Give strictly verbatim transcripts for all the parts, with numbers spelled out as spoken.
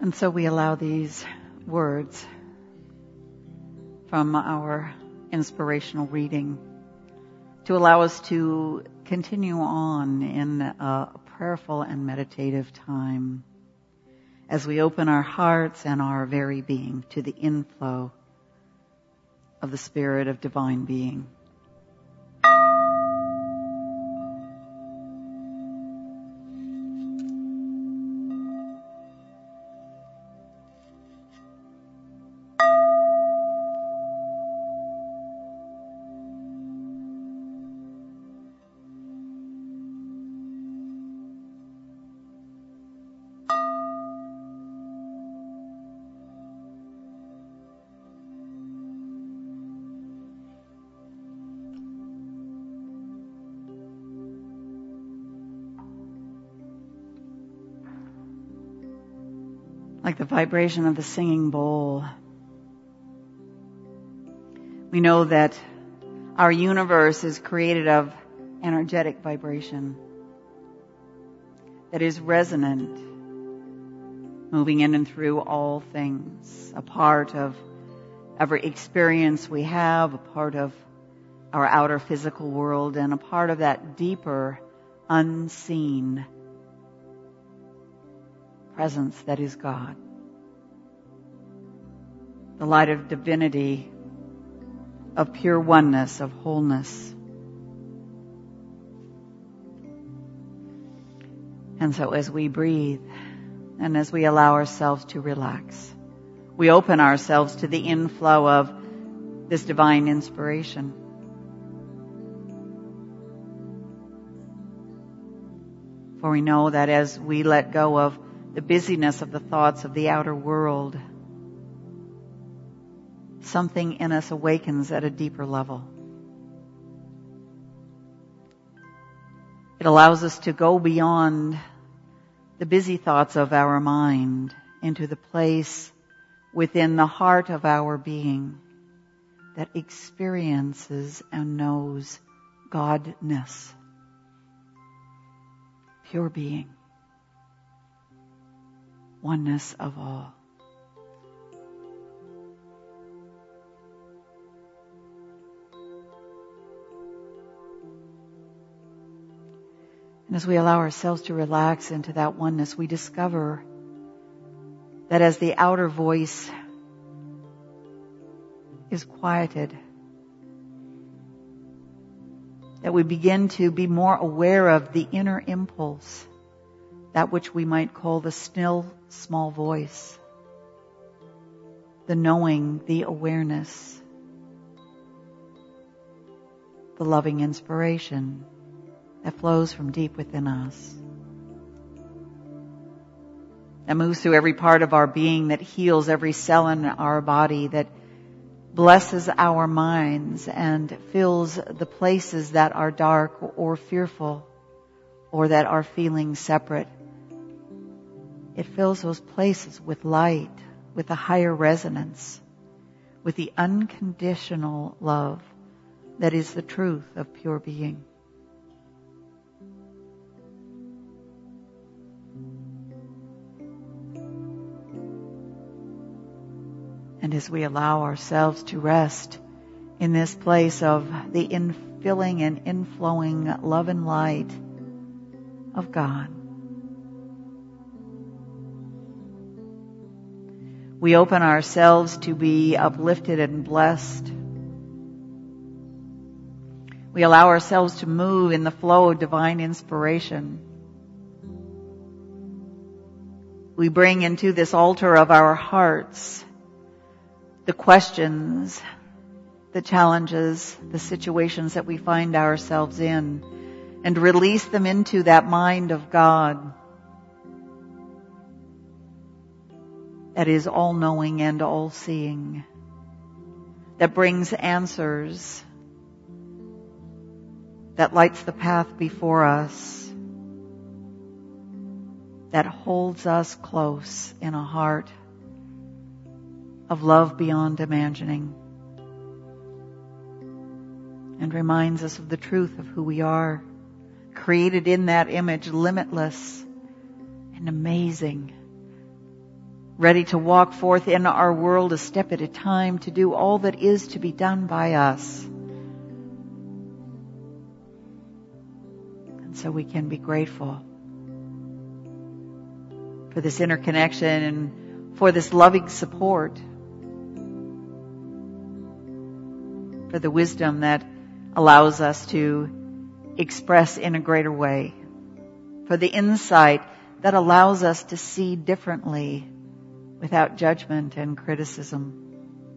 And so we allow these words from our inspirational reading to allow us to continue on in a prayerful and meditative time as we open our hearts and our very being to the inflow of the Spirit of Divine Being. Like the vibration of the singing bowl, we know that our universe is created of energetic vibration that is resonant, moving in and through all things, a part of every experience we have, a part of our outer physical world, and a part of that deeper, unseen presence that is God. The light of divinity, of pure oneness, of wholeness. And so as we breathe and as we allow ourselves to relax, we open ourselves to the inflow of this divine inspiration. For we know that as we let go of the busyness of the thoughts of the outer world, something in us awakens at a deeper level. It allows us to go beyond the busy thoughts of our mind into the place within the heart of our being that experiences and knows Godness, pure being, oneness of all. And as we allow ourselves to relax into that oneness, we discover that as the outer voice is quieted, that we begin to be more aware of the inner impulse, that which we might call the still, small voice, the knowing, the awareness, the loving inspiration that flows from deep within us, that moves through every part of our being, that heals every cell in our body, that blesses our minds and fills the places that are dark or fearful or that are feeling separate. It fills those places with light, with a higher resonance, with the unconditional love that is the truth of pure being. And as we allow ourselves to rest in this place of the infilling and inflowing love and light of God, we open ourselves to be uplifted and blessed. We allow ourselves to move in the flow of divine inspiration. We bring into this altar of our hearts the questions, the challenges, the situations that we find ourselves in, and release them into that mind of God that is all-knowing and all-seeing, that brings answers, that lights the path before us, that holds us close in a heart of love beyond imagining, and reminds us of the truth of who we are, created in that image, limitless and amazing, ready to walk forth in our world a step at a time to do all that is to be done by us. And so we can be grateful for this interconnection and for this loving support, for the wisdom that allows us to express in a greater way, for the insight that allows us to see differently without judgment and criticism,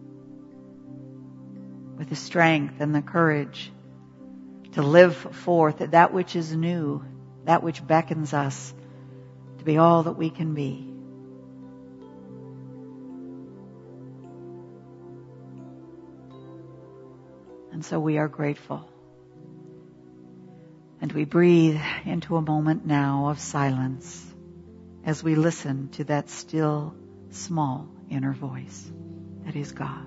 with the strength and the courage to live forth that which is new, that which beckons us to be all that we can be. And so we are grateful. And we breathe into a moment now of silence as we listen to that still, small inner voice that is God.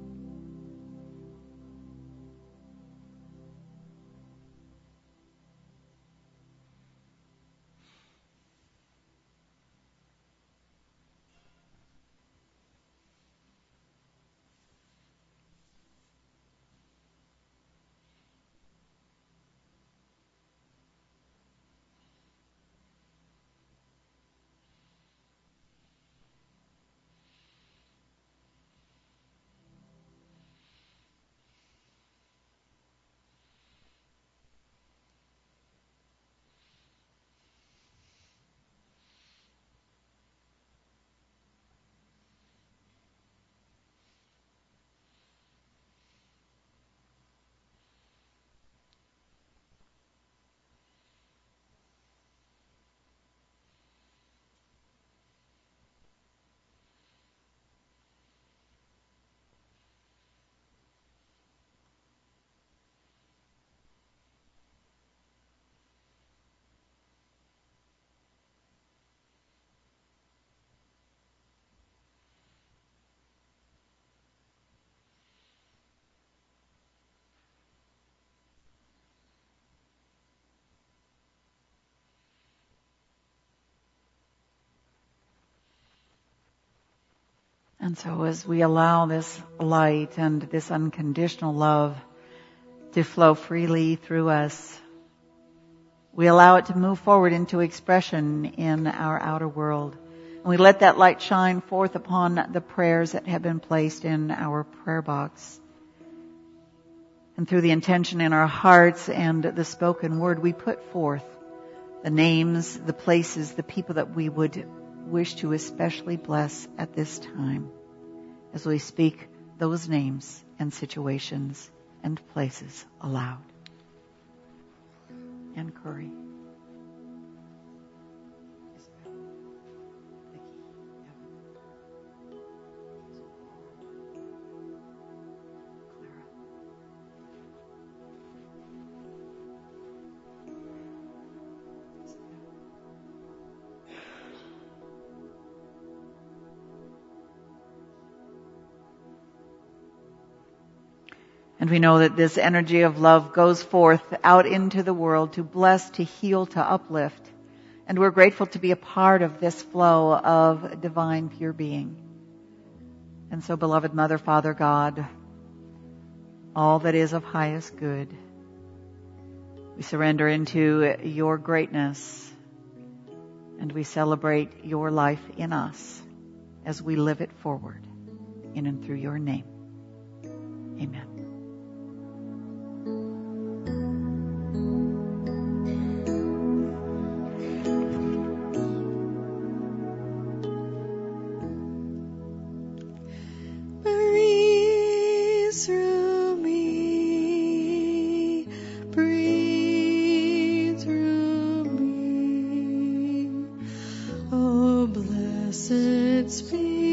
And so as we allow this light and this unconditional love to flow freely through us, we allow it to move forward into expression in our outer world. And we let that light shine forth upon the prayers that have been placed in our prayer box. And through the intention in our hearts and the spoken word, we put forth the names, the places, the people that we would wish to especially bless at this time as we speak those names and situations and places aloud. Ann Curry. And we know that this energy of love goes forth out into the world to bless, to heal, to uplift. And we're grateful to be a part of this flow of divine pure being. And so, beloved Mother, Father, God, all that is of highest good, we surrender into your greatness and we celebrate your life in us as we live it forward in and through your name. Amen. Spirit.